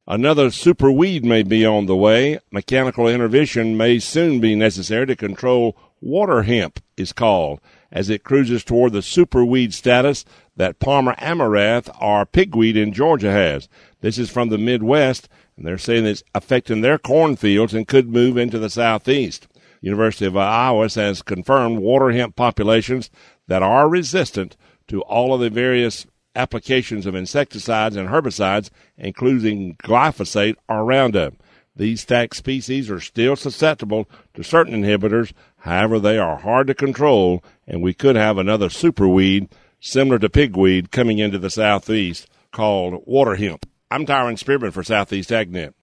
Another super weed may be on the way. Mechanical intervention may soon be necessary to control water hemp, is called, as it cruises toward the super weed status that Palmer amaranth or pigweed in Georgia has. This is from the Midwest, and they're saying it's affecting their cornfields and could move into the southeast. University of Iowa has confirmed water hemp populations that are resistant to all of the various applications of insecticides and herbicides, including glyphosate or Roundup. These stacked species are still susceptible to certain inhibitors. However, they are hard to control, and we could have another superweed similar to pigweed coming into the southeast called water hemp. I'm Tyron Spearman for Southeast AgNet.